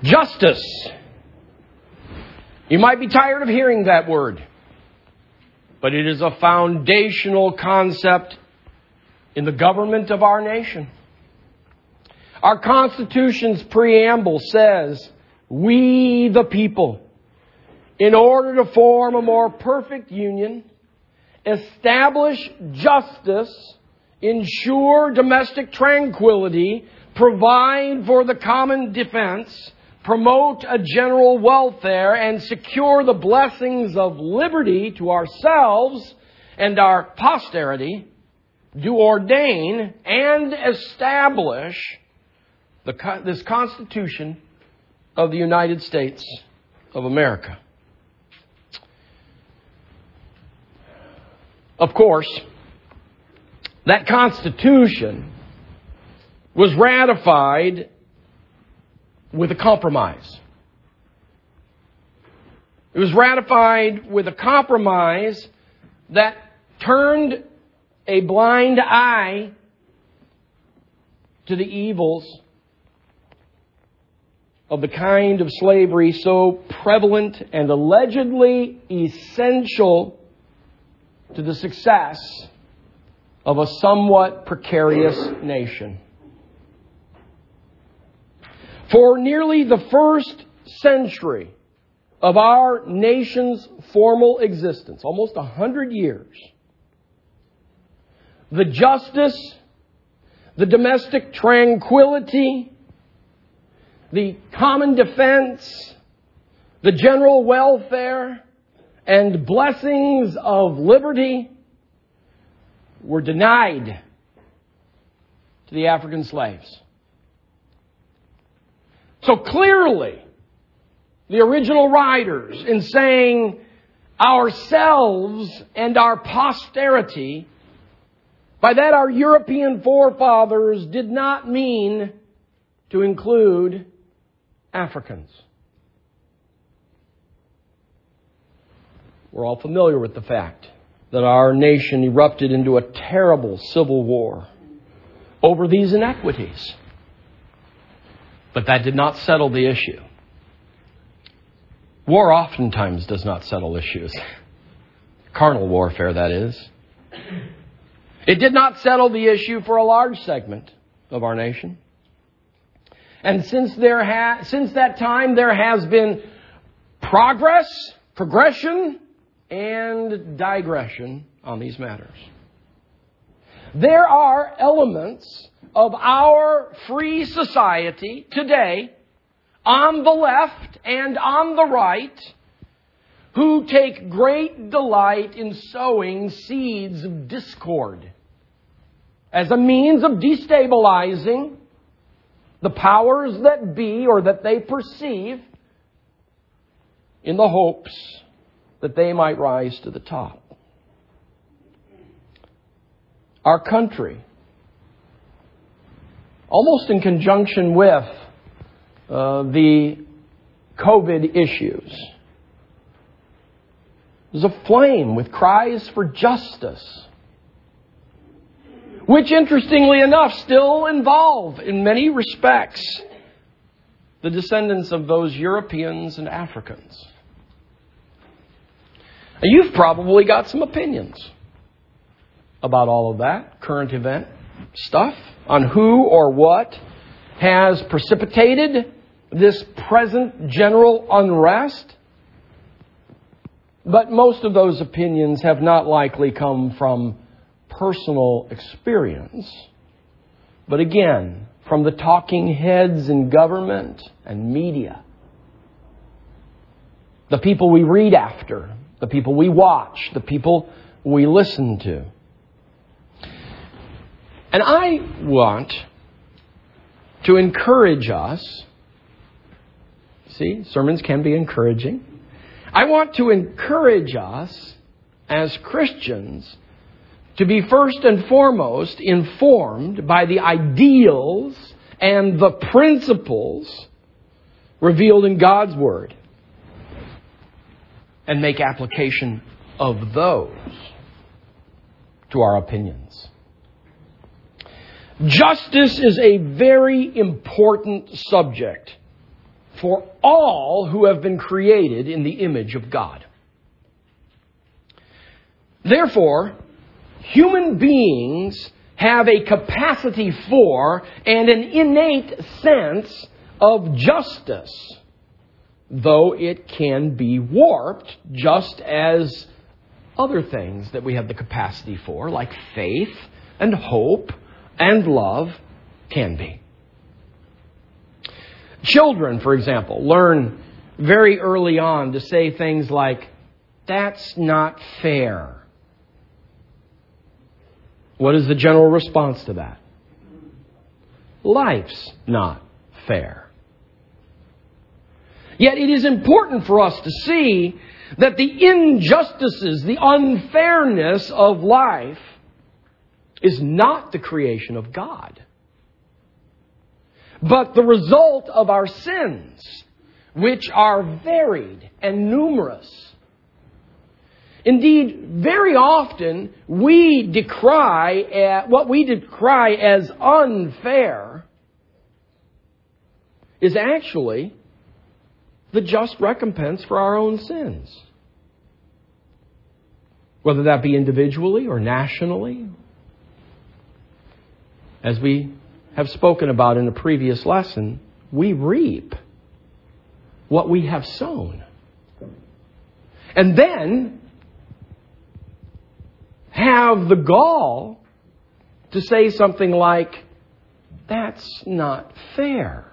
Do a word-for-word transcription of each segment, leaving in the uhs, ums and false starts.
Justice. You might be tired of hearing that word, but it is a foundational concept in the government of our nation. Our Constitution's preamble says, "We the people, in order to form a more perfect union, establish justice, ensure domestic tranquility, provide for the common defense, promote a general welfare, and secure the blessings of liberty to ourselves and our posterity, do ordain and establish the, this Constitution of the United States of America." Of course, that Constitution was ratified with a compromise. It was ratified with a compromise that turned a blind eye to the evils of the kind of slavery so prevalent and allegedly essential to the success of a somewhat precarious nation. For nearly the first century of our nation's formal existence, almost a hundred years, the justice, the domestic tranquility, the common defense, the general welfare, and blessings of liberty were denied to the African slaves. So clearly, the original writers, in saying ourselves and our posterity, by that our European forefathers did not mean to include Africans. We're all familiar with the fact that our nation erupted into a terrible civil war over these inequities. But that did not settle the issue. War oftentimes does not settle issues. Carnal warfare, that is. It did not settle the issue for a large segment of our nation. And since there ha- since that time, there has been progress, progression, and digression on these matters. There are elements of our free society today, on the left and on the right, who take great delight in sowing seeds of discord as a means of destabilizing the powers that be, or that they perceive, in the hopes that they might rise to the top. Our country, almost in conjunction with uh, the COVID issues, is aflame with cries for justice, which, interestingly enough, still involve, in many respects, the descendants of those Europeans and Africans. Now, you've probably got some opinions about all of that current event stuff, on who or what has precipitated this present general unrest. But most of those opinions have not likely come from personal experience, but again, from the talking heads in government and media. The people we read after, the people we watch, the people we listen to. And I want to encourage us. See, sermons can be encouraging. I want to encourage us as Christians to be first and foremost informed by the ideals and the principles revealed in God's Word, and make application of those to our opinions. Justice is a very important subject for all who have been created in the image of God. Therefore, human beings have a capacity for and an innate sense of justice, though it can be warped just as other things that we have the capacity for, like faith and hope and love, can be. Children, for example, learn very early on to say things like, "That's not fair." What is the general response to that? Life's not fair. Yet it is important for us to see that the injustices, the unfairness of life is not the creation of God, but the result of our sins, which are varied and numerous. Indeed, very often we decry uh, what we decry as unfair is actually the just recompense for our own sins. Whether that be individually or nationally. As we have spoken about in a previous lesson, we reap what we have sown. And then have the gall to say something like, "That's not fair."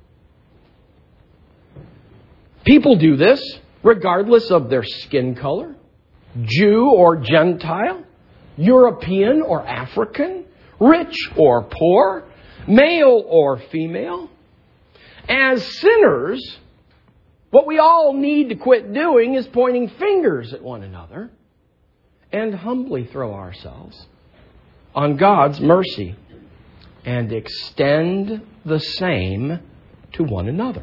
People do this regardless of their skin color, Jew or Gentile, European or African, rich or poor, male or female. As sinners, what we all need to quit doing is pointing fingers at one another and humbly throw ourselves on God's mercy and extend the same to one another.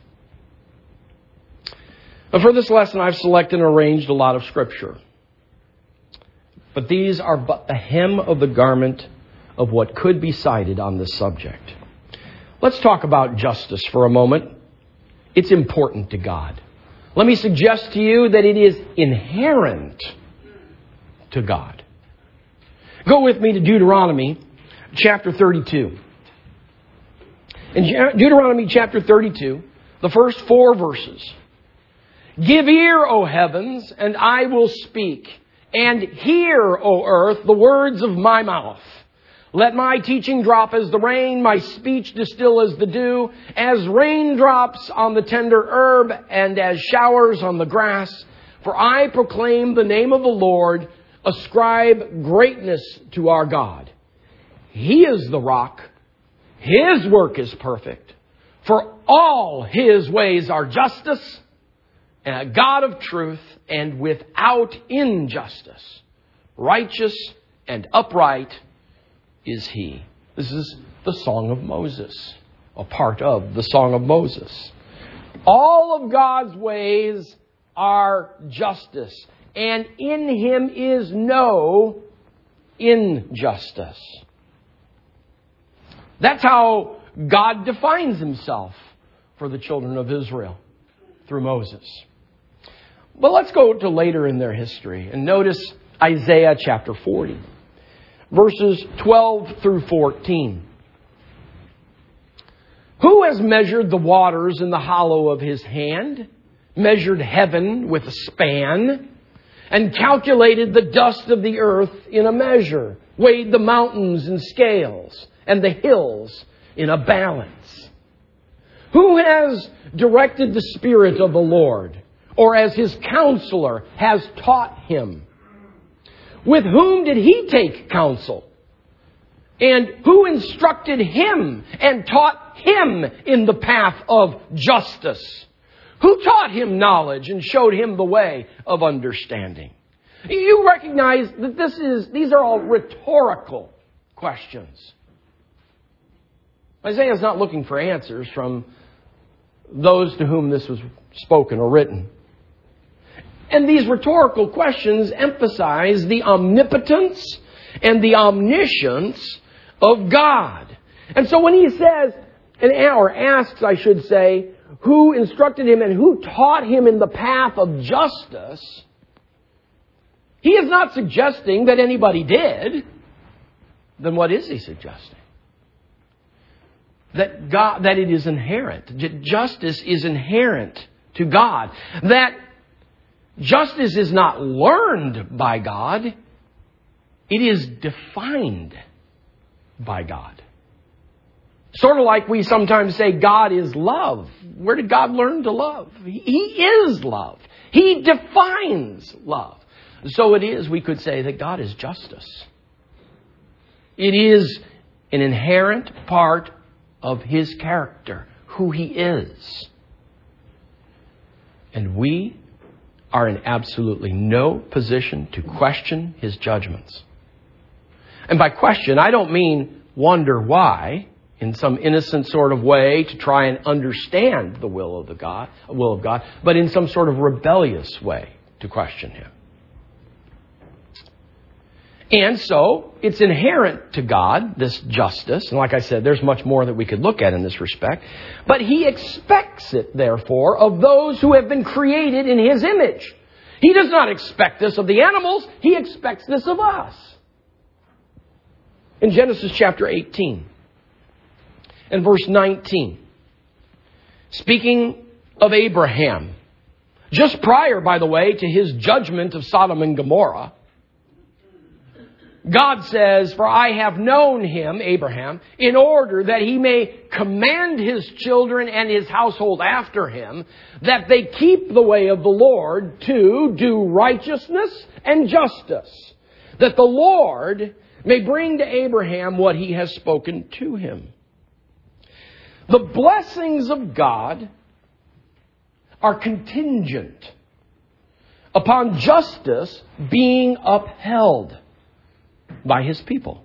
Now, for this lesson, I've selected and arranged a lot of Scripture. But these are but the hem of the garment of what could be cited on this subject. Let's talk about justice for a moment. It's important to God. Let me suggest to you that it is inherent to God. Go with me to Deuteronomy chapter thirty-two. In Deuteronomy chapter thirty-two, the first four verses. "Give ear, O heavens, and I will speak, and hear, O earth, the words of my mouth. Let my teaching drop as the rain, my speech distill as the dew, as raindrops on the tender herb, and as showers on the grass. For I proclaim the name of the Lord, ascribe greatness to our God. He is the rock. His work is perfect. For all His ways are justice, and a God of truth, and without injustice. Righteous and upright is He." This is the Song of Moses, a part of the Song of Moses. All of God's ways are justice, and in Him is no injustice. That's how God defines Himself for the children of Israel through Moses. But let's go to later in their history and notice Isaiah chapter forty, verses twelve through fourteen. "Who has measured the waters in the hollow of His hand, measured heaven with a span, and calculated the dust of the earth in a measure, weighed the mountains in scales, and the hills in a balance? Who has directed the Spirit of the Lord, or as His counselor has taught Him? With whom did He take counsel? And who instructed Him and taught Him in the path of justice? Who taught Him knowledge and showed Him the way of understanding?" You recognize that this is these are all rhetorical questions. Isaiah is not looking for answers from those to whom this was spoken or written. And these rhetorical questions emphasize the omnipotence and the omniscience of God. And so when He says, or asks, I should say, who instructed him and who taught him in the path of justice, he is not suggesting that anybody did. Then what is he suggesting? That God, that it is inherent. Justice is inherent to God. That justice is not learned by God. It is defined by God. Sort of like we sometimes say God is love. Where did God learn to love? He is love. He defines love. So it is, we could say, that God is justice. It is an inherent part of His character, who He is. And we are in absolutely no position to question His judgments. And by question, I don't mean wonder why, in some innocent sort of way to try and understand the will of the God, will of God, but in some sort of rebellious way to question Him. And so, it's inherent to God, this justice. And like I said, there's much more that we could look at in this respect. But He expects it, therefore, of those who have been created in His image. He does not expect this of the animals. He expects this of us. In Genesis chapter eighteen and verse nineteen, speaking of Abraham, just prior, by the way, to His judgment of Sodom and Gomorrah, God says, "For I have known him," Abraham, "in order that he may command his children and his household after him, that they keep the way of the Lord to do righteousness and justice, that the Lord may bring to Abraham what he has spoken to him." The blessings of God are contingent upon justice being upheld by His people.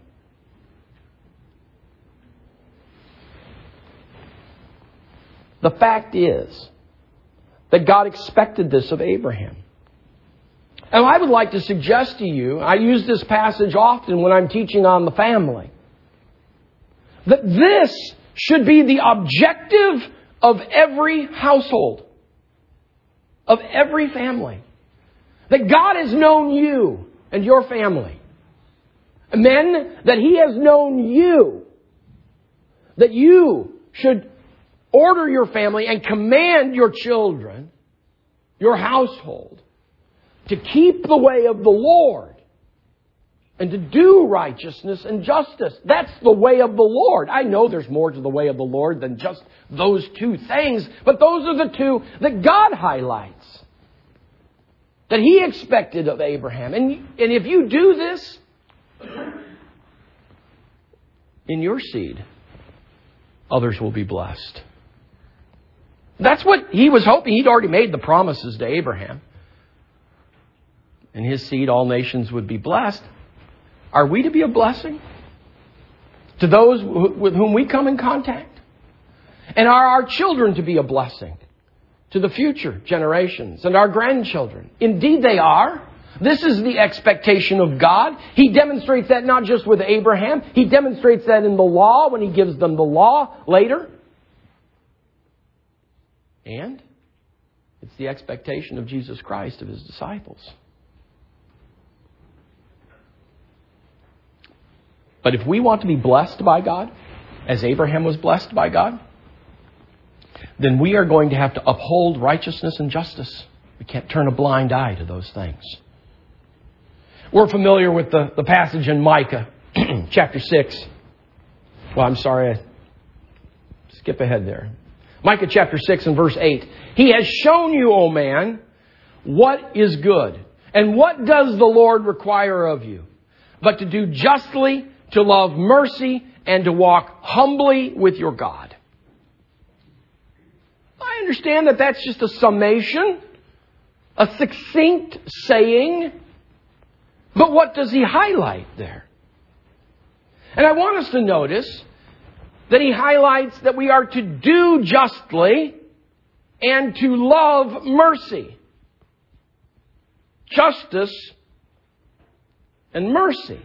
The fact is that God expected this of Abraham. And I would like to suggest to you, I use this passage often when I'm teaching on the family, that this should be the objective of every household, of every family. That God has known you and your family. Men, that He has known you. That you should order your family and command your children, your household, to keep the way of the Lord and to do righteousness and justice. That's the way of the Lord. I know there's more to the way of the Lord than just those two things, but those are the two that God highlights, that He expected of Abraham. And, and if you do this, in your seed, others will be blessed. That's what He was hoping. He'd already made the promises to Abraham. In his seed, all nations would be blessed. Are we to be a blessing to those with whom we come in contact? And are our children to be a blessing to the future generations and our grandchildren? Indeed they are. This is the expectation of God. He demonstrates that not just with Abraham. He demonstrates that in the law when He gives them the law later. And it's the expectation of Jesus Christ of His disciples. But if we want to be blessed by God, as Abraham was blessed by God, then we are going to have to uphold righteousness and justice. We can't turn a blind eye to those things. We're familiar with the, the passage in Micah, chapter six. Well, I'm sorry, I skip ahead there. Micah chapter six and verse eight. "He has shown you, O man, what is good. And what does the Lord require of you? But to do justly, to love mercy, and to walk humbly with your God." I understand that that's just a summation, a succinct saying. But what does He highlight there? And I want us to notice that He highlights that we are to do justly and to love mercy. Justice and mercy.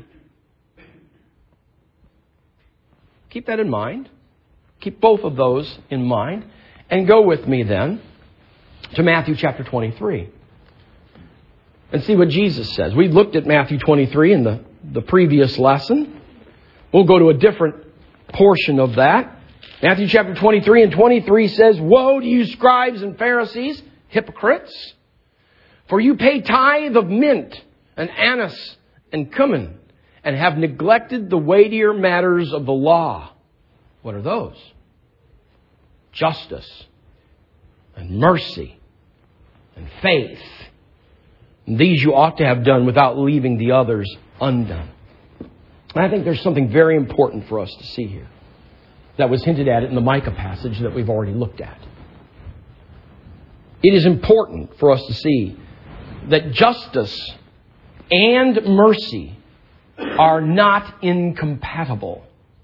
Keep that in mind. Keep both of those in mind. And go with me then to Matthew chapter twenty-three. And see what Jesus says. We looked at Matthew twenty-three in the, the previous lesson. We'll go to a different portion of that. Matthew chapter twenty-three and twenty-three says, "Woe to you, scribes and Pharisees, hypocrites! For you pay tithe of mint and anise and cumin, and have neglected the weightier matters of the law." What are those? Justice and mercy and faith. And these you ought to have done without leaving the others undone. And I think there's something very important for us to see here that was hinted at in the Micah passage that we've already looked at. It is important for us to see that justice and mercy are not incompatible.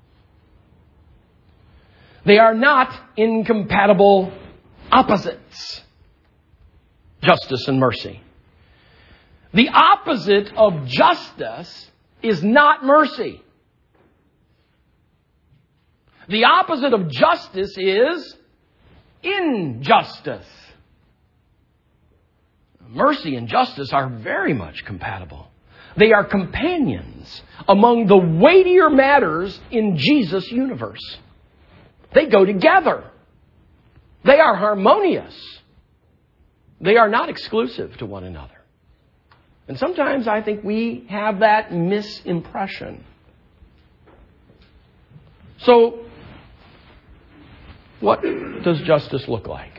They are not incompatible opposites. Justice and mercy. The opposite of justice is not mercy. The opposite of justice is injustice. Mercy and justice are very much compatible. They are companions among the weightier matters in Jesus' universe. They go together. They are harmonious. They are not exclusive to one another. And sometimes I think we have that misimpression. So, what does justice look like?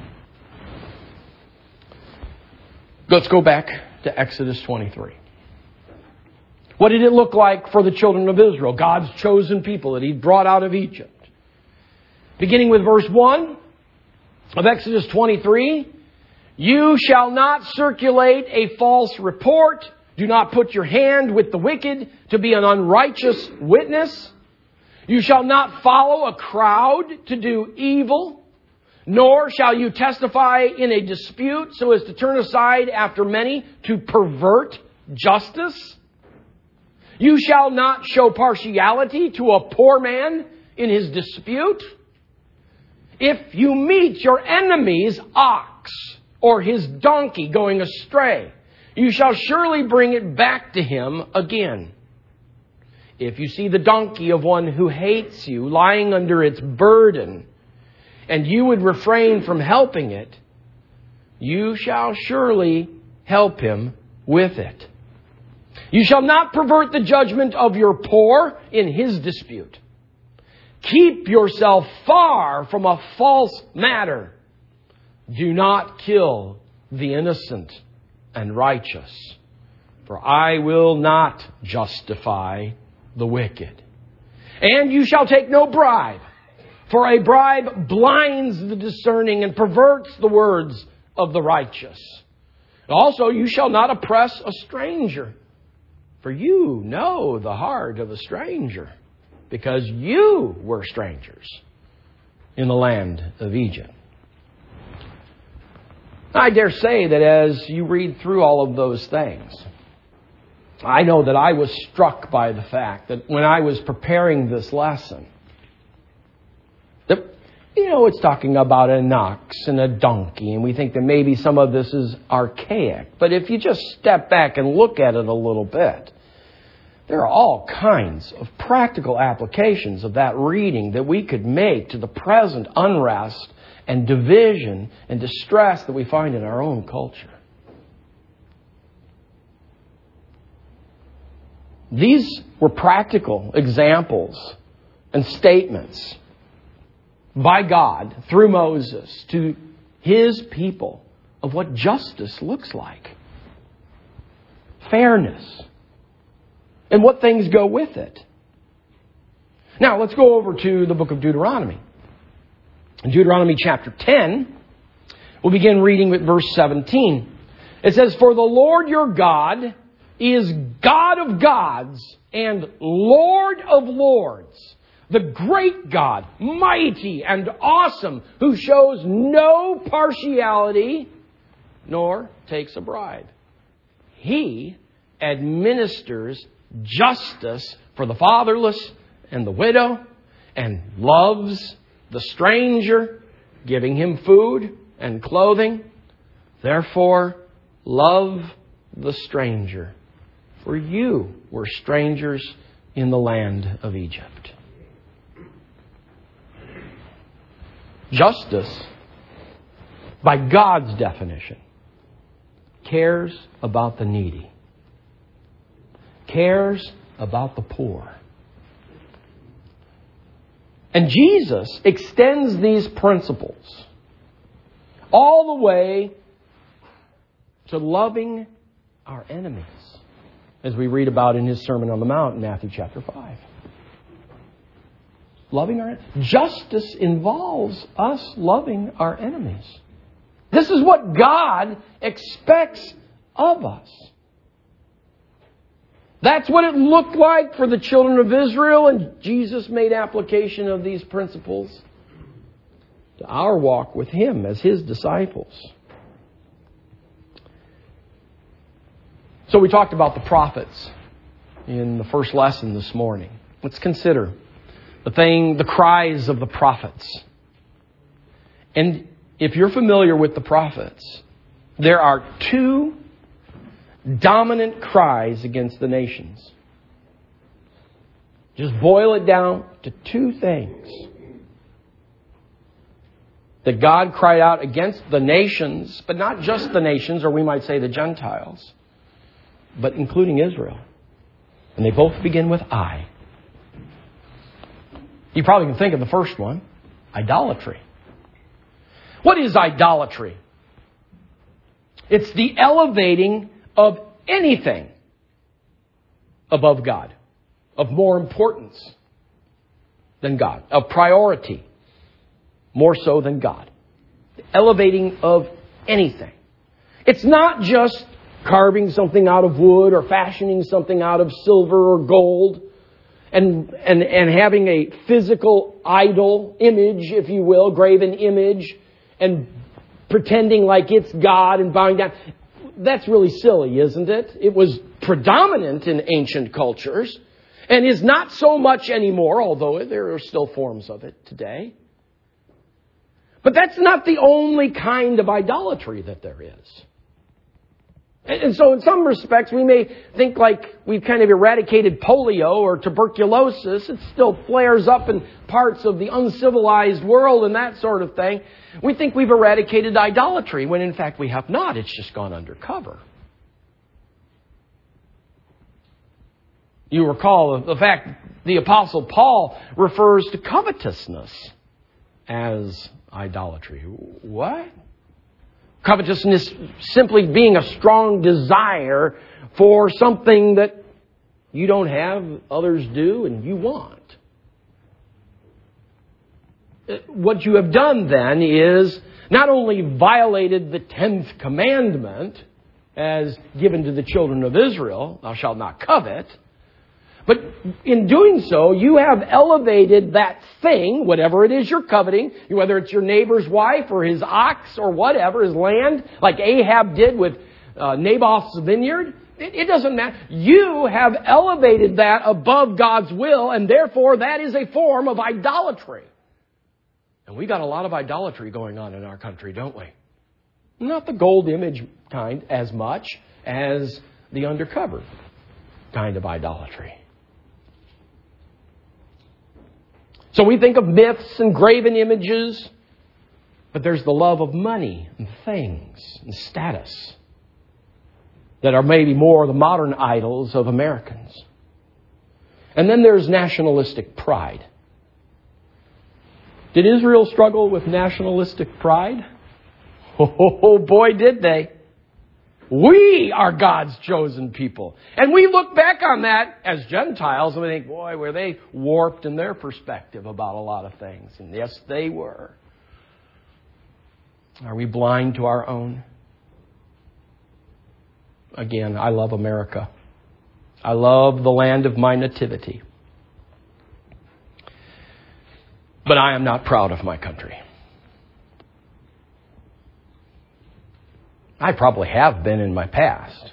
Let's go back to Exodus twenty-three. What did it look like for the children of Israel, God's chosen people that He brought out of Egypt? Beginning with verse one of Exodus twenty-three, "You shall not circulate a false report. Do not put your hand with the wicked to be an unrighteous witness. You shall not follow a crowd to do evil, nor shall you testify in a dispute so as to turn aside after many to pervert justice. You shall not show partiality to a poor man in his dispute. If you meet your enemy's ox or his donkey going astray, you shall surely bring it back to him again. If you see the donkey of one who hates you lying under its burden, and you would refrain from helping it, you shall surely help him with it. You shall not pervert the judgment of your poor in his dispute. Keep yourself far from a false matter. Do not kill the innocent and righteous, for I will not justify the wicked. And you shall take no bribe, for a bribe blinds the discerning and perverts the words of the righteous. Also, you shall not oppress a stranger, for you know the heart of a stranger, because you were strangers in the land of Egypt." I dare say that as you read through all of those things, I know that I was struck by the fact that when I was preparing this lesson, that, you know, it's talking about an ox and a donkey, and we think that maybe some of this is archaic. But if you just step back and look at it a little bit, there are all kinds of practical applications of that reading that we could make to the present unrest and division and distress that we find in our own culture. These were practical examples and statements by God through Moses to His people of what justice looks like. Fairness. And what things go with it. Now, let's go over to the book of Deuteronomy. In Deuteronomy chapter ten, we'll begin reading with verse seventeen. It says, "For the Lord your God is God of gods and Lord of lords, the great God, mighty and awesome, who shows no partiality nor takes a bribe. He administers justice for the fatherless and the widow, and loves the stranger giving him food and clothing. Therefore, love the stranger, for you were strangers in the land of Egypt. Justice, by God's definition, cares about the needy, cares about the poor. And Jesus extends these principles all the way to loving our enemies, as we read about in His Sermon on the Mount in Matthew chapter five. Loving our justice involves us loving our enemies. This is what God expects of us. That's what it looked like for the children of Israel, and Jesus made application of these principles to our walk with Him as His disciples. So we talked about the prophets in the first lesson this morning. Let's consider the thing, the cries of the prophets. And if you're familiar with the prophets, there are two dominant cries against the nations. Just boil it down to two things that God cried out against the nations, but not just the nations, or we might say the Gentiles, but including Israel. And they both begin with I. You probably can think of the first one, idolatry. What is idolatry? It's the elevating of anything above God, of more importance than God, of priority more so than God. The elevating of anything. It's not just carving something out of wood or fashioning something out of silver or gold and, and, and having a physical idol image, if you will, graven image, and pretending like it's God and bowing down. That's really silly, isn't it? It was predominant in ancient cultures and is not so much anymore, although there are still forms of it today. But that's not the only kind of idolatry that there is. And so in some respects, we may think like we've kind of eradicated polio or tuberculosis. It still flares up in parts of the uncivilized world and that sort of thing. We think we've eradicated idolatry, when in fact we have not. It's just gone undercover. You recall the fact the Apostle Paul refers to covetousness as idolatry. What? Covetousness simply being a strong desire for something that you don't have, others do, and you want. What you have done then is not only violated the tenth commandment as given to the children of Israel, thou shalt not covet, but in doing so, you have elevated that thing, whatever it is you're coveting, whether it's your neighbor's wife or his ox or whatever, his land, like Ahab did with uh, Naboth's vineyard. It, it doesn't matter. You have elevated that above God's will, and therefore that is a form of idolatry. And we got a lot of idolatry going on in our country, don't we? Not the gold image kind as much as the undercover kind of idolatry. So we think of myths and graven images, but there's the love of money and things and status that are maybe more the modern idols of Americans. And then there's nationalistic pride. Did Israel struggle with nationalistic pride? Oh boy, did they. We are God's chosen people. And we look back on that as Gentiles and we think, boy, were they warped in their perspective about a lot of things. And yes, they were. Are we blind to our own? Again, I love America. I love the land of my nativity. But I am not proud of my country. I probably have been in my past,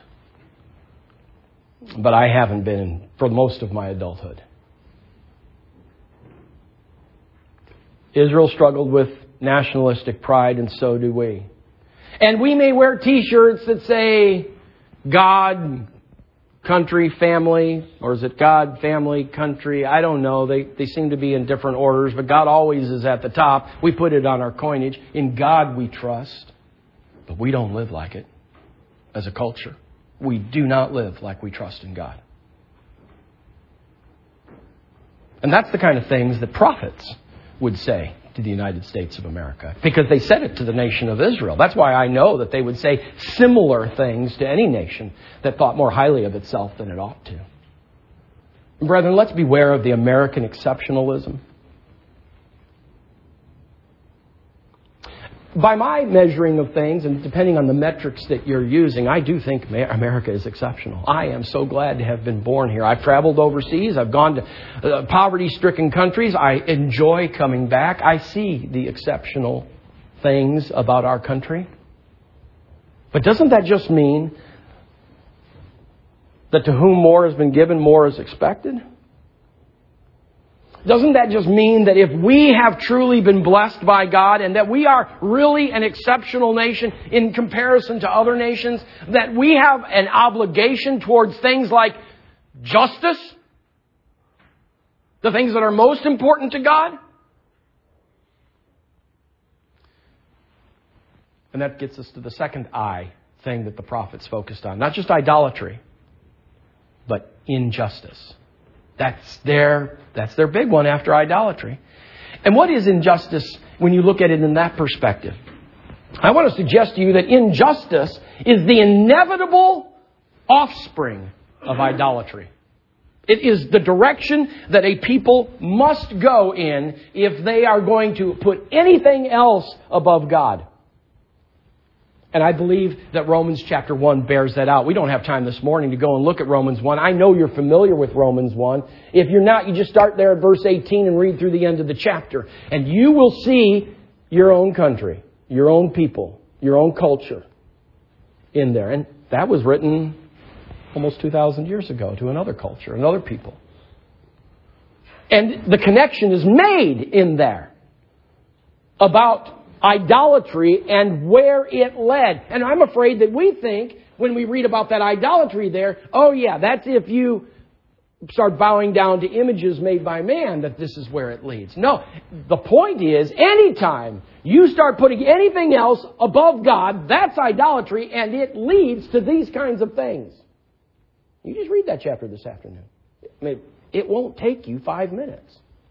but I haven't been for most of my adulthood. Israel struggled with nationalistic pride, and so do we. And we may wear T-shirts that say God, country, family, or is it God, family, country? I don't know. They, they seem to be in different orders, but God always is at the top. We put it on our coinage. In God we trust, but we don't live like it as a culture. We do not live like we trust in God. And that's the kind of things that prophets would say to the United States of America, because they said it to the nation of Israel. That's why I know that they would say similar things to any nation that thought more highly of itself than it ought to. And brethren, let's beware of the American exceptionalism. By my measuring of things, and depending on the metrics that you're using, I do think America is exceptional. I am so glad to have been born here. I've traveled overseas. I've gone to uh, poverty-stricken countries. I enjoy coming back. I see the exceptional things about our country. But doesn't that just mean that to whom more has been given, more is expected? Doesn't that just mean that if we have truly been blessed by God and that we are really an exceptional nation in comparison to other nations, that we have an obligation towards things like justice, the things that are most important to God? And that gets us to the second I thing that the prophets focused on. Not just idolatry, but injustice. That's their, that's their big one after idolatry. And what is injustice when you look at it in that perspective? I want to suggest to you that injustice is the inevitable offspring of idolatry. It is the direction that a people must go in if they are going to put anything else above God. And I believe that Romans chapter one bears that out. We don't have time this morning to go and look at Romans one. I know you're familiar with Romans one. If you're not, you just start there at verse eighteen and read through the end of the chapter. And you will see your own country, your own people, your own culture in there. And that was written almost two thousand years ago to another culture, another people. And the connection is made in there about idolatry and where it led. And I'm afraid that we think, when we read about that idolatry there, oh yeah, that's if you start bowing down to images made by man, that this is where it leads. No, the point is, anytime you start putting anything else above God, that's idolatry, and it leads to these kinds of things. You just read that chapter this afternoon. I mean, it won't take you five minutes.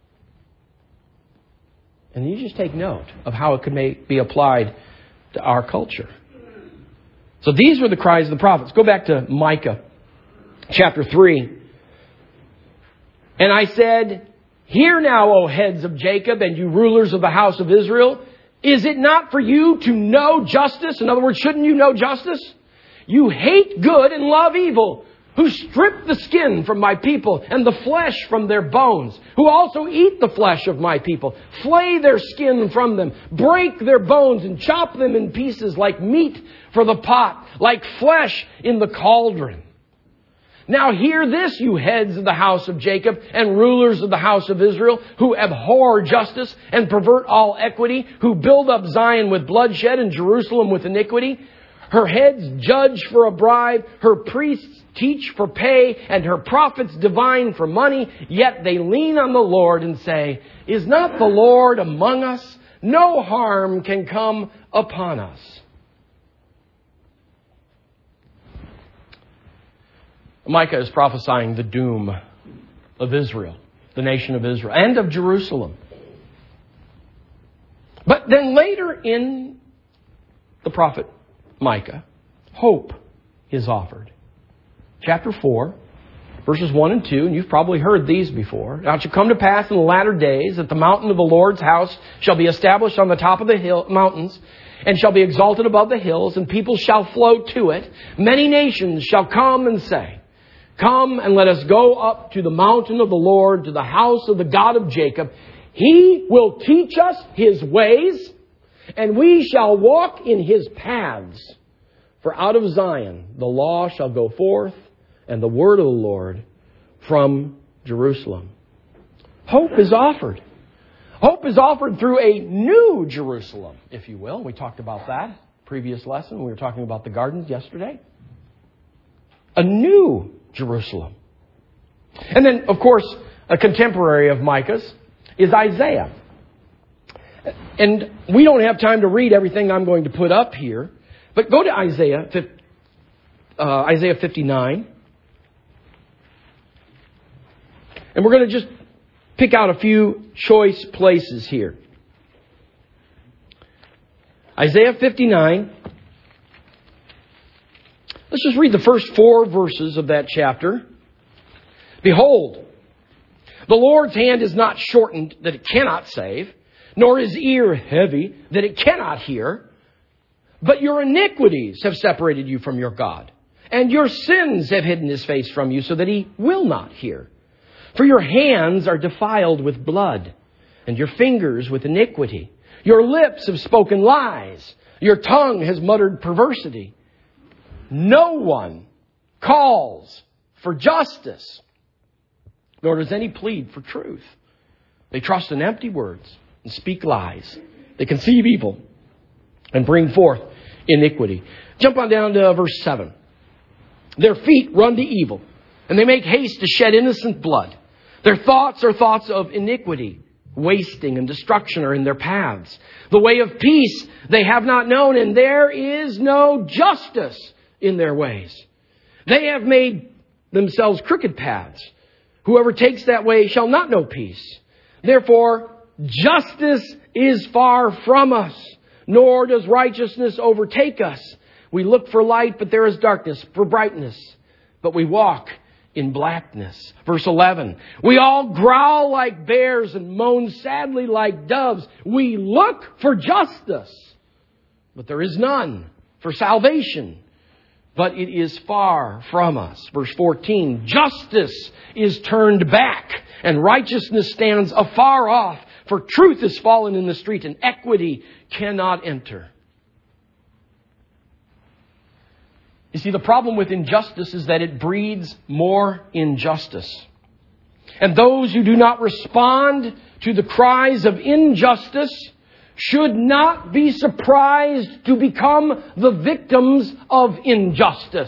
And you just take note of how it could may be applied to our culture. So these were the cries of the prophets. Go back to Micah chapter three. And I said, "Hear now, O heads of Jacob, and you rulers of the house of Israel. Is it not for you to know justice?" In other words, shouldn't you know justice? "You hate good and love evil. Who strip the skin from my people and the flesh from their bones, who also eat the flesh of my people, flay their skin from them, break their bones and chop them in pieces like meat for the pot, like flesh in the cauldron. Now hear this, you heads of the house of Jacob and rulers of the house of Israel, who abhor justice and pervert all equity, who build up Zion with bloodshed and Jerusalem with iniquity. Her heads judge for a bribe, her priests teach for pay, and her prophets divine for money. Yet they lean on the Lord and say, 'Is not the Lord among us? No harm can come upon us.'" Micah is prophesying the doom of Israel, the nation of Israel, and of Jerusalem. But then later in the prophet Micah, hope is offered. Chapter four, verses one and two, and you've probably heard these before. "Now it shall come to pass in the latter days that the mountain of the Lord's house shall be established on the top of the hill, mountains, and shall be exalted above the hills, and people shall flow to it. Many nations shall come and say, 'Come and let us go up to the mountain of the Lord, to the house of the God of Jacob. He will teach us His ways, and we shall walk in His paths. For out of Zion the law shall go forth, and the word of the Lord from Jerusalem.'" Hope is offered. Hope is offered through a new Jerusalem, if you will. We talked about that previous lesson. We were talking about the gardens yesterday. A new Jerusalem. And then, of course, a contemporary of Micah's is Isaiah. And we don't have time to read everything I'm going to put up here. But go to Isaiah, uh, Isaiah fifty-nine. And we're going to just pick out a few choice places here. Isaiah fifty-nine. Let's just read the first four verses of that chapter. Behold, the Lord's hand is not shortened that it cannot save, nor his ear heavy that it cannot hear. But your iniquities have separated you from your God, and your sins have hidden his face from you so that he will not hear. For your hands are defiled with blood, and your fingers with iniquity. Your lips have spoken lies. Your tongue has muttered perversity. No one calls for justice, nor does any plead for truth. They trust in empty words and speak lies. They conceive evil and bring forth iniquity. Jump on down to verse seven. Their feet run to evil, and they make haste to shed innocent blood. Their thoughts are thoughts of iniquity. Wasting and destruction are in their paths. The way of peace they have not known, and there is no justice in their ways. They have made themselves crooked paths. Whoever takes that way shall not know peace. Therefore, justice is far from us, nor does righteousness overtake us. We look for light, but there is darkness, for brightness, but we walk in blackness. Verse eleven. We all growl like bears and moan sadly like doves. We look for justice, but there is none. For salvation, but it is far from us. Verse fourteen. Justice is turned back, and righteousness stands afar off. For truth is fallen in the street, and equity cannot enter. You see, the problem with injustice is that it breeds more injustice. And those who do not respond to the cries of injustice should not be surprised to become the victims of injustice.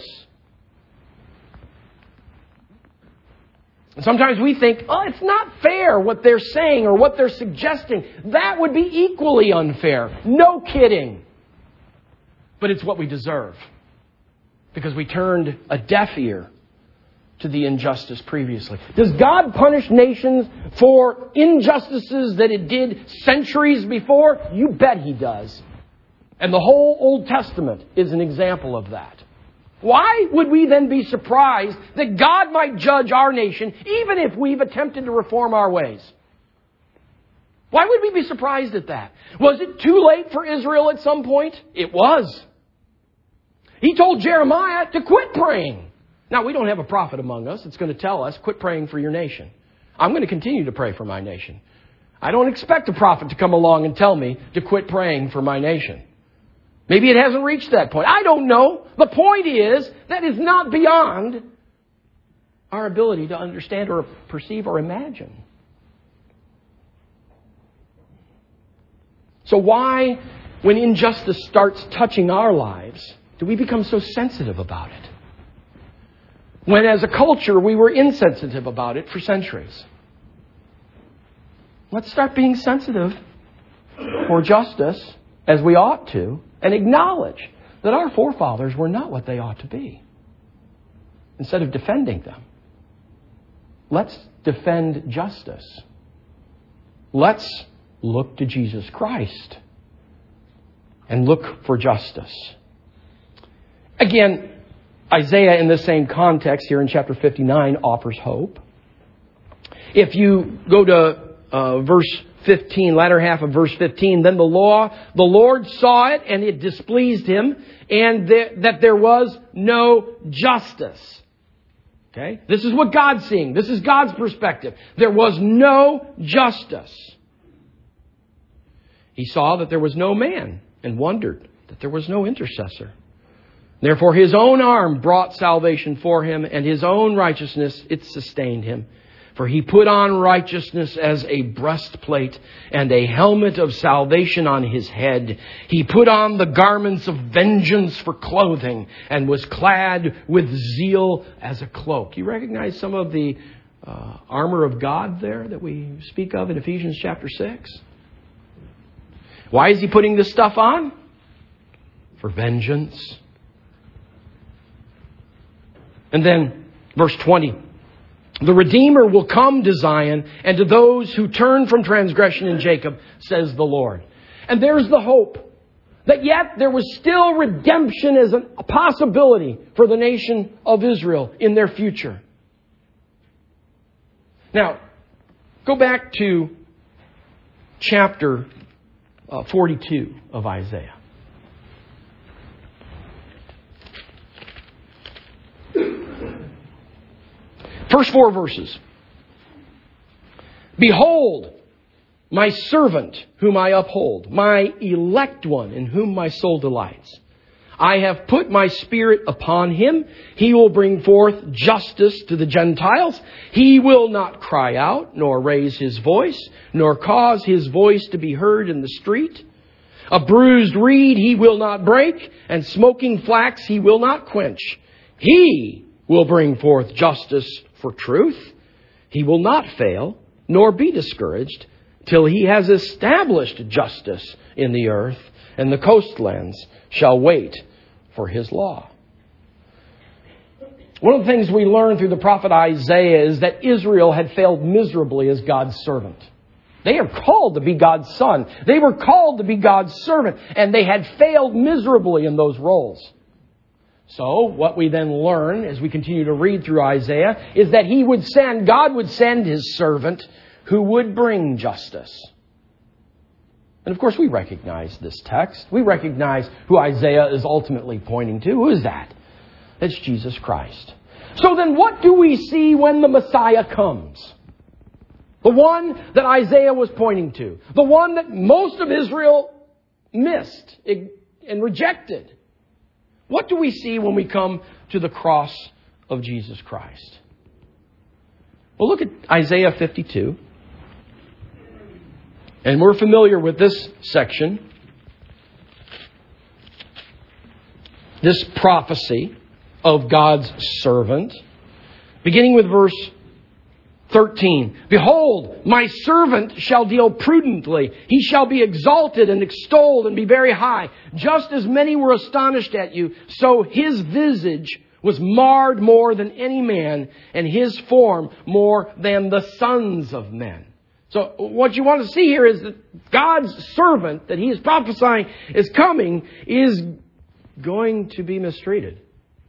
And sometimes we think, oh, it's not fair what they're saying or what they're suggesting. That would be equally unfair. No kidding. But it's what we deserve. Because we turned a deaf ear to the injustice previously. Does God punish nations for injustices that it did centuries before? You bet He does. And the whole Old Testament is an example of that. Why would we then be surprised that God might judge our nation even if we've attempted to reform our ways? Why would we be surprised at that? Was it too late for Israel at some point? It was. He told Jeremiah to quit praying. Now, we don't have a prophet among us that's going to tell us, quit praying for your nation. I'm going to continue to pray for my nation. I don't expect a prophet to come along and tell me to quit praying for my nation. Maybe it hasn't reached that point. I don't know. The point is, that is not beyond our ability to understand or perceive or imagine. So why, when injustice starts touching our lives, do we become so sensitive about it? When as a culture we were insensitive about it for centuries. Let's start being sensitive for justice as we ought to, and acknowledge that our forefathers were not what they ought to be. Instead of defending them, let's defend justice. Let's look to Jesus Christ and look for justice. Again, Isaiah in the same context here in chapter fifty-nine offers hope. If you go to uh, verse fifteen, latter half of verse fifteen, then the law, the Lord saw it and it displeased him, and th- that there was no justice. Okay? This is what God's seeing. This is God's perspective. There was no justice. He saw that there was no man and wondered that there was no intercessor. Therefore, His own arm brought salvation for Him, and His own righteousness, it sustained Him. For he put on righteousness as a breastplate and a helmet of salvation on his head. He put on the garments of vengeance for clothing and was clad with zeal as a cloak. You recognize some of the uh, armor of God there that we speak of in Ephesians chapter six? Why is he putting this stuff on? For vengeance. And then verse twenty. The Redeemer will come to Zion and to those who turn from transgression in Jacob, says the Lord. And there's the hope that yet there was still redemption as a possibility for the nation of Israel in their future. Now, go back to chapter uh, forty-two of Isaiah. First four verses. Behold, my servant whom I uphold, my elect one in whom my soul delights. I have put my spirit upon him. He will bring forth justice to the Gentiles. He will not cry out, nor raise his voice, nor cause his voice to be heard in the street. A bruised reed he will not break, and smoking flax he will not quench. He will bring forth justice for truth. He will not fail, nor be discouraged, till he has established justice in the earth, and the coastlands shall wait for his law. One of the things we learn through the prophet Isaiah is that Israel had failed miserably as God's servant. They are called to be God's son. They were called to be God's servant, and they had failed miserably in those roles. So, what we then learn as we continue to read through Isaiah is that He would send, God would send His servant who would bring justice. And of course we recognize this text. We recognize who Isaiah is ultimately pointing to. Who is that? It's Jesus Christ. So then what do we see when the Messiah comes? The one that Isaiah was pointing to. The one that most of Israel missed and rejected. What do we see when we come to the cross of Jesus Christ? Well, look at Isaiah fifty-two. And we're familiar with this section. This prophecy of God's servant. Beginning with verse thirteen. Behold, my servant shall deal prudently. He shall be exalted and extolled and be very high. Just as many were astonished at you, so his visage was marred more than any man, and his form more than the sons of men. So what you want to see here is that God's servant that he is prophesying is coming is going to be mistreated.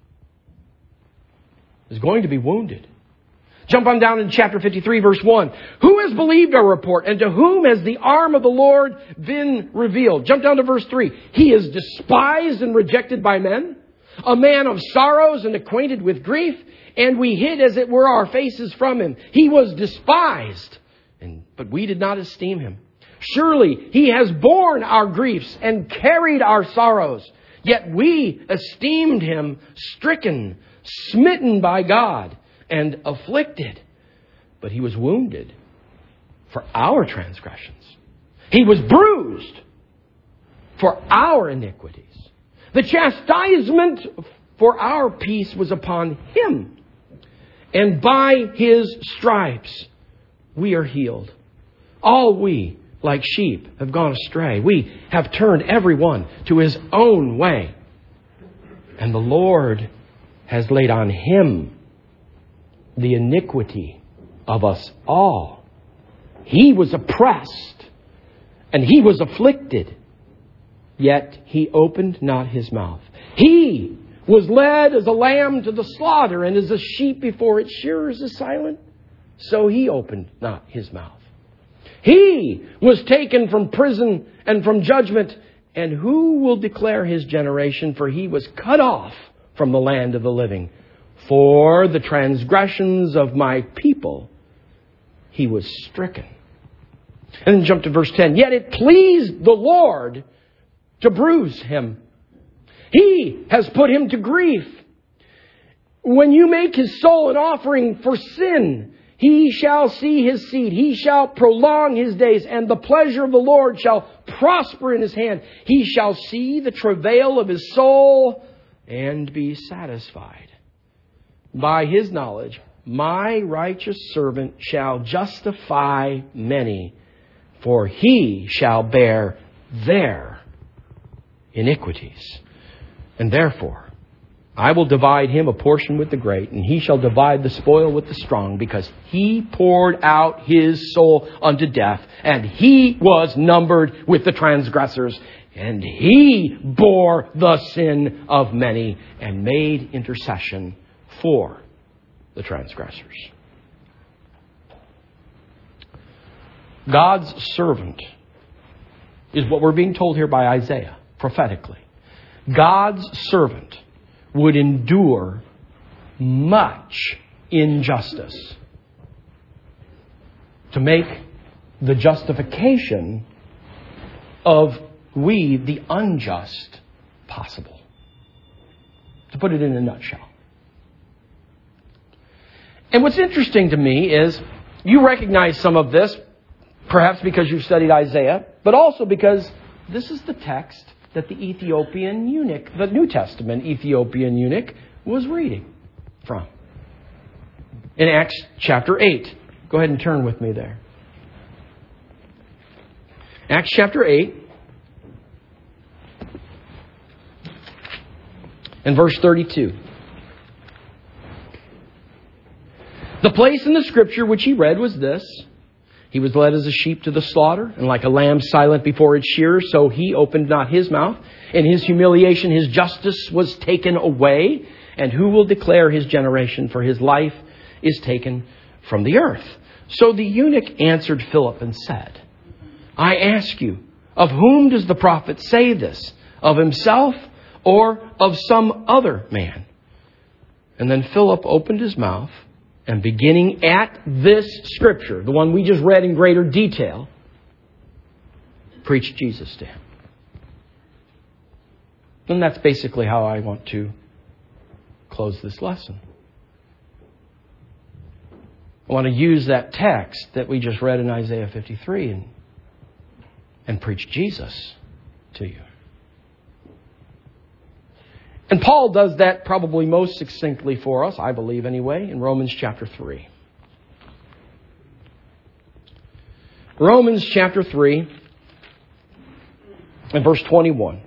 Is going to be wounded. Jump on down in chapter fifty-three, verse one. Who has believed our report, and to whom has the arm of the Lord been revealed? Jump down to verse three. He is despised and rejected by men, a man of sorrows and acquainted with grief, and we hid as it were our faces from him. He was despised, and but we did not esteem him. Surely he has borne our griefs and carried our sorrows, yet we esteemed him stricken, smitten by God, and afflicted. But he was wounded for our transgressions. He was bruised for our iniquities. The chastisement for our peace was upon him. And by his stripes we are healed. All we, like sheep, have gone astray. We have turned every one to his own way. And the Lord has laid on him the iniquity of us all. He was oppressed and he was afflicted, yet he opened not his mouth. He was led as a lamb to the slaughter, and as a sheep before its shearers is silent, so he opened not his mouth. He was taken from prison and from judgment, and who will declare his generation? For he was cut off from the land of the living. For the transgressions of my people he was stricken. And then jump to verse ten. Yet it pleased the Lord to bruise him. He has put him to grief. When you make his soul an offering for sin, He shall see his seed. He shall prolong his days, and the pleasure of the Lord shall prosper in his hand. He shall see the travail of his soul and be satisfied. By his knowledge, my righteous servant shall justify many, for he shall bear their iniquities. And therefore, I will divide him a portion with the great, and he shall divide the spoil with the strong, because he poured out his soul unto death, and he was numbered with the transgressors, and he bore the sin of many, and made intercession for the transgressors. God's servant is what we're being told here by Isaiah, prophetically. God's servant would endure much injustice to make the justification of we, the unjust, possible. To put it in a nutshell. And what's interesting to me is you recognize some of this, perhaps because you've studied Isaiah, but also because this is the text that the Ethiopian eunuch, the New Testament Ethiopian eunuch, was reading from. In Acts chapter eight. Go ahead and turn with me there. Acts chapter eight. And verse thirty-two. The place in the Scripture which he read was this: He was led as a sheep to the slaughter, and like a lamb silent before its shearer, so he opened not his mouth. In his humiliation his justice was taken away. And who will declare his generation? For his life is taken from the earth. So the eunuch answered Philip and said, I ask you, of whom does the prophet say this? Of himself or of some other man? And then Philip opened his mouth, and beginning at this Scripture, the one we just read in greater detail, preached Jesus to him. And that's basically how I want to close this lesson. I want to use that text that we just read in Isaiah fifty-three and, and preach Jesus to you. And Paul does that probably most succinctly for us, I believe anyway, in Romans chapter three. Romans chapter three and verse twenty-one.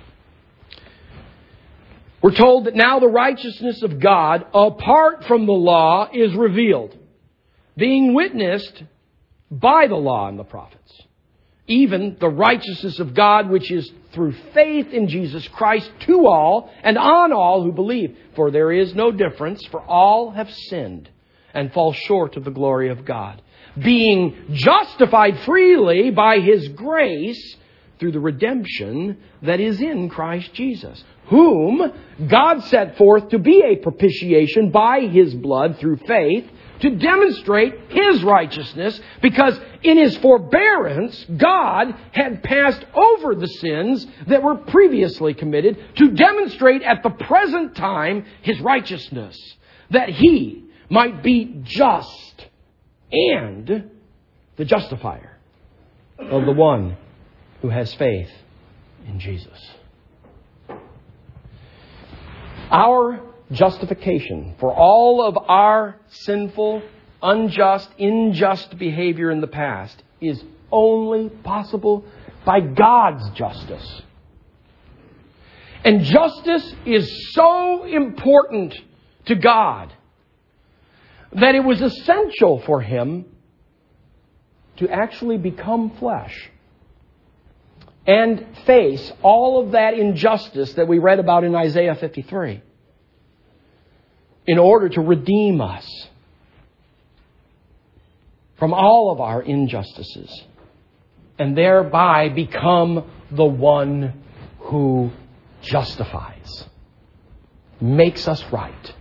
We're told that now the righteousness of God, apart from the law, is revealed, being witnessed by the law and the prophets. Even the righteousness of God, which is through faith in Jesus Christ to all and on all who believe. For there is no difference, for all have sinned and fall short of the glory of God, being justified freely by His grace through the redemption that is in Christ Jesus, whom God set forth to be a propitiation by His blood through faith, to demonstrate His righteousness, because in His forbearance, God had passed over the sins that were previously committed to demonstrate at the present time His righteousness, that He might be just and the justifier of the one who has faith in Jesus. Our justification for all of our sinful, unjust, unjust behavior in the past is only possible by God's justice. And justice is so important to God that it was essential for Him to actually become flesh and face all of that injustice that we read about in Isaiah fifty-three. In order to redeem us from all of our injustices, and thereby become the one who justifies, makes us right.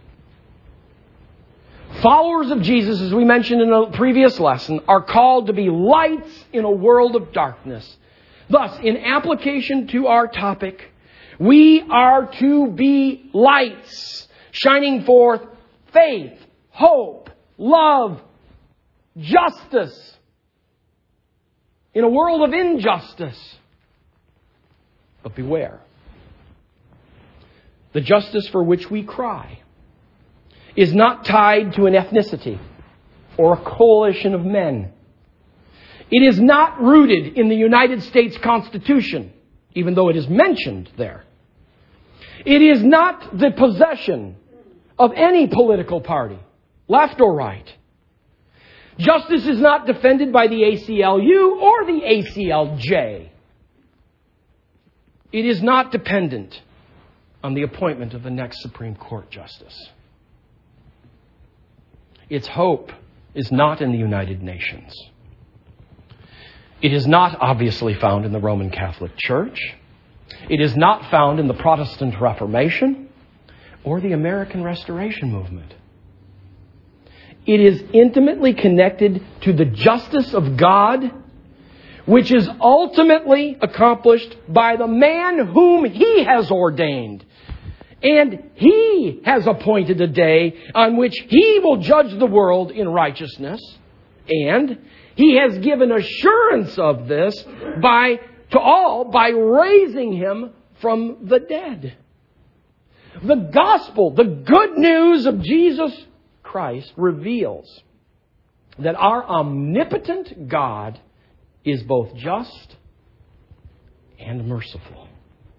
Followers of Jesus, as we mentioned in a previous lesson, are called to be lights in a world of darkness. Thus, in application to our topic, we are to be lights, shining forth faith, hope, love, justice in a world of injustice. But beware. The justice for which we cry is not tied to an ethnicity or a coalition of men. It is not rooted in the United States Constitution, even though it is mentioned there. It is not the possession of any political party, left or right. Justice is not defended by the A C L U or the A C L J. It is not dependent on the appointment of the next Supreme Court justice. Its hope is not in the United Nations. It is not obviously found in the Roman Catholic Church. It is not found in the Protestant Reformation or the American Restoration Movement. It is intimately connected to the justice of God, which is ultimately accomplished by the man whom He has ordained. And He has appointed a day on which He will judge the world in righteousness. And He has given assurance of this by to all by raising Him from the dead. The gospel, the good news of Jesus Christ, reveals that our omnipotent God is both just and merciful.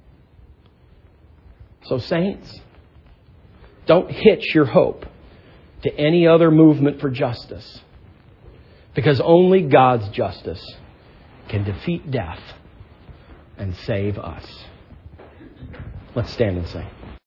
So, saints, don't hitch your hope to any other movement for justice, because only God's justice can defeat death and save us. Let's stand and sing.